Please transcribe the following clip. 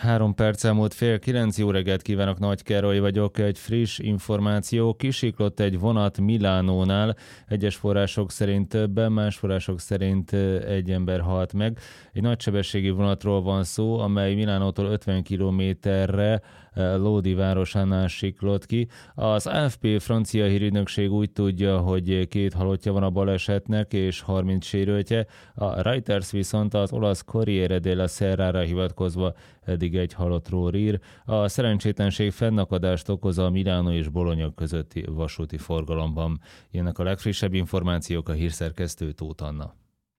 3 perc elmúlt 8:30, jó reggelt kívánok, Nagy Károly vagyok. Egy friss információ, kisiklott egy vonat Milánónál, egyes források szerint többen, más források szerint egy ember halt meg. Egy nagysebességi vonatról van szó, amely Milánótól 50 kilométerre Lodi városánál siklott ki. Az AFP francia hírügynökség úgy tudja, hogy 2 halottja van a balesetnek és 30 sérültje. A Reuters viszont az olasz Corriere della Serra-ra hivatkozva eddig egy halottról ír. A szerencsétlenség fennakadást okoz a Milánó és Bologna közötti vasúti forgalomban. Ilyenek a legfrissebb információk, a hírszerkesztő Tóth Anna.